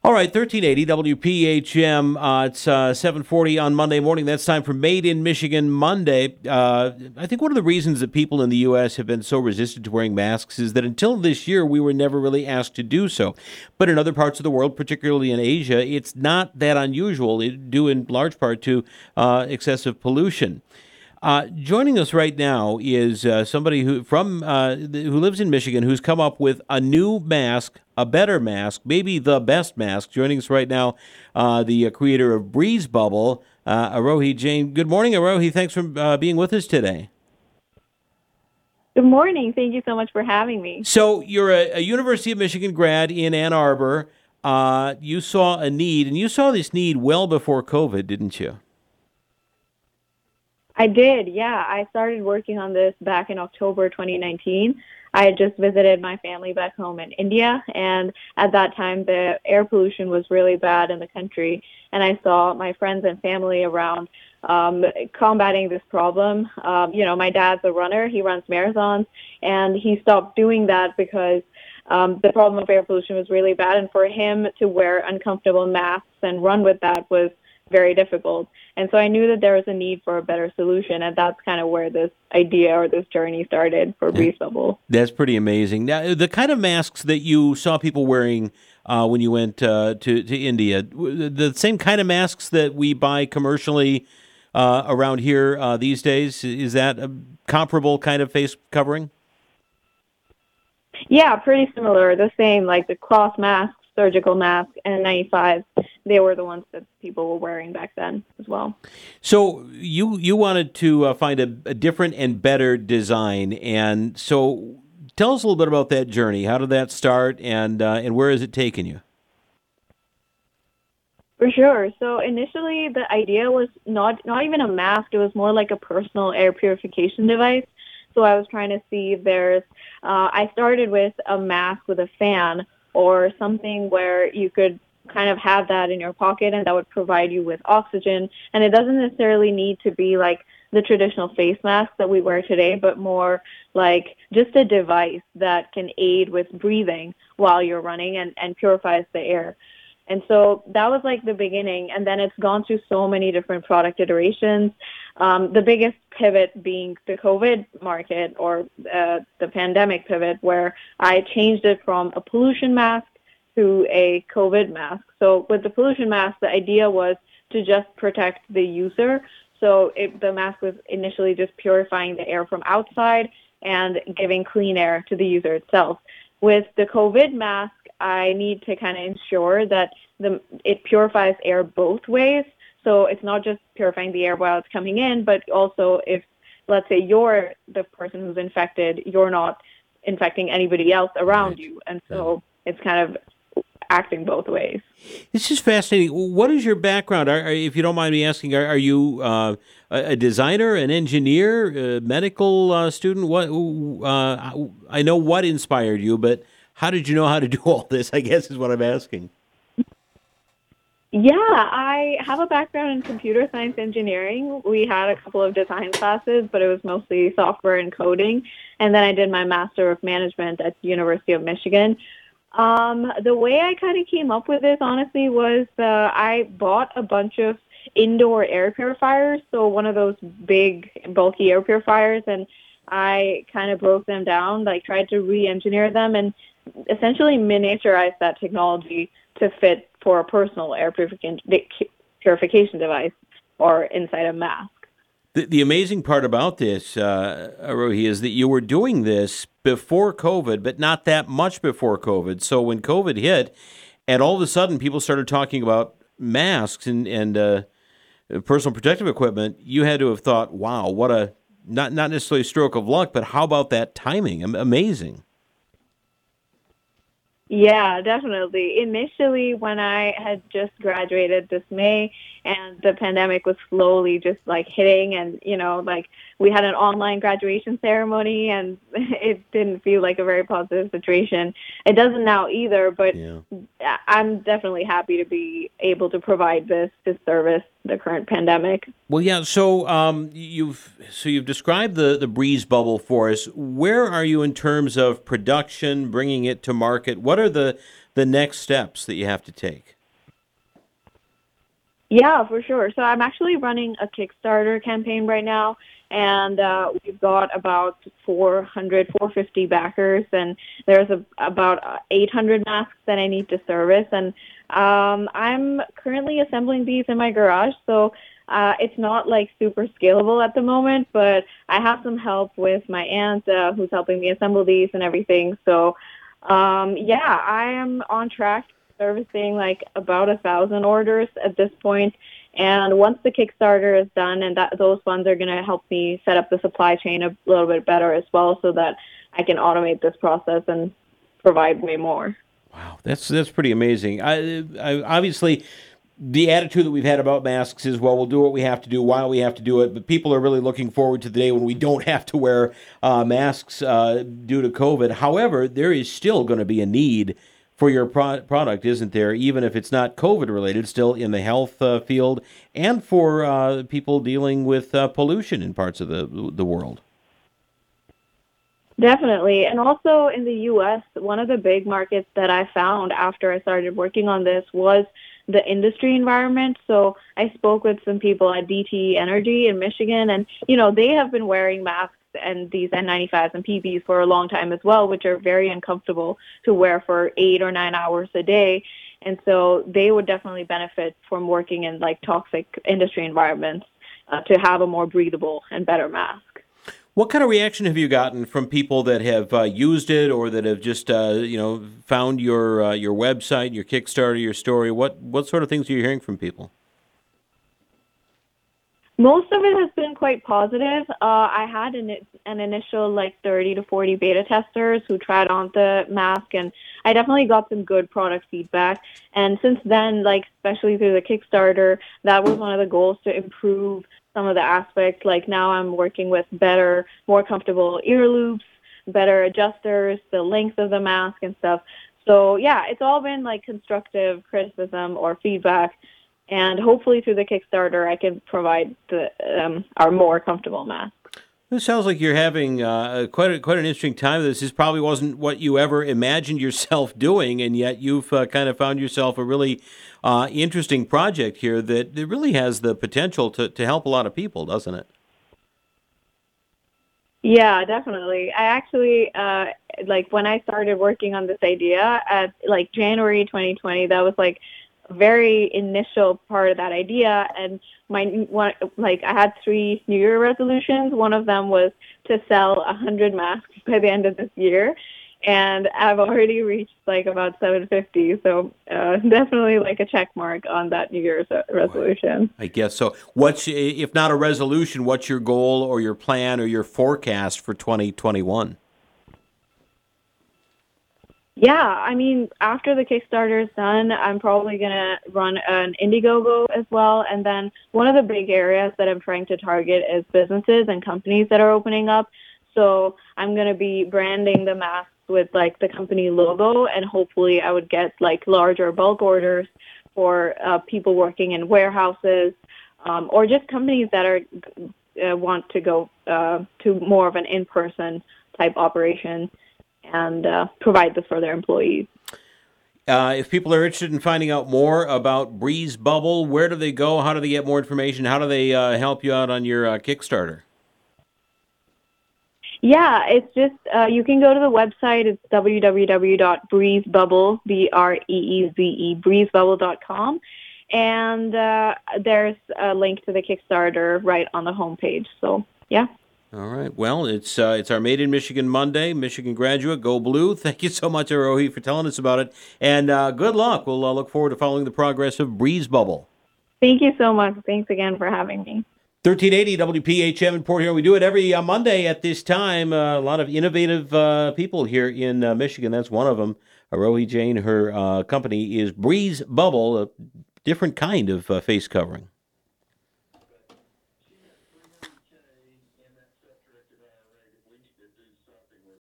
All right, 1380 WPHM. It's 7:40 on Monday morning. That's time for Made in Michigan Monday. I think one of the reasons that people in the U.S. have been so resistant to wearing masks is that until this year, we were never really asked to do so. But in other parts of the world, particularly in Asia, it's not that unusual, due in large part to excessive pollution. Joining us right now is somebody who lives in Michigan, who's come up with a new mask, a better mask, maybe the best mask. Joining us right now, the creator of Breeze Bubble, Arohi Jain. Good morning, Arohi. Thanks for being with us today. Good morning. Thank you so much for having me. So you're a University of Michigan grad in Ann Arbor. You saw a need, and you saw this need well before COVID, didn't you? I did, yeah. I started working on this back in October 2019. I had just visited my family back home in India, and at that time, the air pollution was really bad in the country, and I saw my friends and family around combating this problem. My dad's a runner. He runs marathons, and he stopped doing that because the problem of air pollution was really bad, and for him to wear uncomfortable masks and run with that was very difficult. And so I knew that there was a need for a better solution, and that's kind of where this idea or this journey started for Breeze Bubble. That's pretty amazing. Now, the kind of masks that you saw people wearing when you went to India, the same kind of masks that we buy commercially around here these days, is that a comparable kind of face covering? Yeah, pretty similar. The same, like the cloth masks, surgical mask, and N95. They were the ones that people were wearing back then as well. So you wanted to find a different and better design, and so tell us a little bit about that journey. How did that start, and where has it taken you? For sure. So initially, the idea was not even a mask. It was more like a personal air purification device. So I was trying to see if there's. I started with a mask with a fan, or something where you could kind of have that in your pocket and that would provide you with oxygen. And it doesn't necessarily need to be like the traditional face mask that we wear today, but more like just a device that can aid with breathing while you're running and purifies the air. And so that was like the beginning. And then it's gone through so many different product iterations. The biggest pivot being the COVID market, or the pandemic pivot, where I changed it from a pollution mask to a COVID mask. So with the pollution mask, the idea was to just protect the user. So the mask was initially just purifying the air from outside and giving clean air to the user itself. With the COVID mask, I need to kind of ensure that it purifies air both ways. So it's not just purifying the air while it's coming in, but also if, let's say, you're the person who's infected, you're not infecting anybody else around you. And so it's kind of acting both ways. This is fascinating. What is your background? If you don't mind me asking, are you a designer, an engineer, a medical student? What I know what inspired you, but how did you know how to do all this, I guess is what I'm asking. Yeah, I have a background in computer science engineering. We had a couple of design classes, but it was mostly software and coding. And then I did my Master of Management at the University of Michigan. The way I kind of came up with this, honestly, was I bought a bunch of indoor air purifiers, so one of those big, bulky air purifiers, and I kind of broke them down, like tried to re-engineer them and essentially miniaturize that technology to fit for a personal air purification device or inside a mask. The amazing part about this, Arohi, is that you were doing this before COVID, but not that much before COVID. So when COVID hit, and all of a sudden people started talking about masks and personal protective equipment, you had to have thought, wow, what a, not necessarily a stroke of luck, but how about that timing? Amazing. Yeah, definitely. Initially, when I had just graduated this May and the pandemic was slowly just like hitting, and, like we had an online graduation ceremony and it didn't feel like a very positive situation. It doesn't now either, but yeah. I'm definitely happy to be able to provide this to service the current pandemic. Well, yeah. So you've described the Breeze Bubble for us. Where are you in terms of production, bringing it to market? What are the next steps that you have to take? Yeah, for sure. So I'm actually running a Kickstarter campaign right now, and we've got about 450 backers, and there's about 800 masks that I need to service, and I'm currently assembling these in my garage, so it's not like super scalable at the moment, but I have some help with my aunt who's helping me assemble these and everything. So yeah, I am on track servicing like about 1,000 orders at this point. And once the Kickstarter is done, and those funds are going to help me set up the supply chain a little bit better as well, so that I can automate this process and provide way more. Wow, that's pretty amazing. I obviously the attitude that we've had about masks is, well, we'll do what we have to do while we have to do it. But people are really looking forward to the day when we don't have to wear masks due to COVID. However, there is still going to be a need for your product, isn't there? Even if it's not COVID related, still in the health field, and for people dealing with pollution in parts of the world. Definitely. And also in the U.S., one of the big markets that I found after I started working on this was the industry environment. So I spoke with some people at DTE Energy in Michigan, and, they have been wearing masks and these N95s and PPs for a long time as well, which are very uncomfortable to wear for 8 or 9 hours a day. And so they would definitely benefit from working in like toxic industry environments to have a more breathable and better mask. What kind of reaction have you gotten from people that have used it, or that have just found your website, your Kickstarter, your story? What sort of things are you hearing from people? Most of it has been quite positive. I had an initial like 30 to 40 beta testers who tried on the mask, and I definitely got some good product feedback. And since then, like especially through the Kickstarter, that was one of the goals, to improve some of the aspects. Like now I'm working with better, more comfortable ear loops, better adjusters, the length of the mask and stuff. So yeah, it's all been like constructive criticism or feedback. And hopefully through the Kickstarter, I can provide our more comfortable mask. It sounds like you're having quite an interesting time. This probably wasn't what you ever imagined yourself doing, and yet you've kind of found yourself a really interesting project here that really has the potential to help a lot of people, doesn't it? Yeah, definitely. I actually, like when I started working on this idea at like January 2020, that was like very initial part of that idea, and I had 3 New Year resolutions. One of them was to sell 100 masks by the end of this year, and I've already reached like about 750. So definitely like a check mark on that New Year's resolution. I guess so. What's, if not a resolution, what's your goal or your plan or your forecast for 2021? Yeah, I mean, after the Kickstarter is done, I'm probably going to run an Indiegogo as well. And then one of the big areas that I'm trying to target is businesses and companies that are opening up. So I'm going to be branding the masks with like the company logo, and hopefully I would get like larger bulk orders for people working in warehouses or just companies that are want to go to more of an in-person type operation, and provide this for their employees. If people are interested in finding out more about Breeze Bubble, where do they go? How do they get more information? How do they help you out on your Kickstarter? Yeah, it's just, you can go to the website. It's www.breezebubble, BREEZE, breezebubble.com. And there's a link to the Kickstarter right on the homepage. So, yeah. All right. Well, it's our Made in Michigan Monday. Michigan graduate, go blue. Thank you so much, Arohi, for telling us about it. And good luck. We'll look forward to following the progress of Breeze Bubble. Thank you so much. Thanks again for having me. 1380 WPHM in Port Huron. We do it every Monday at this time. A lot of innovative people here in Michigan. That's one of them. Arohi Jain, her company is Breeze Bubble, a different kind of face covering.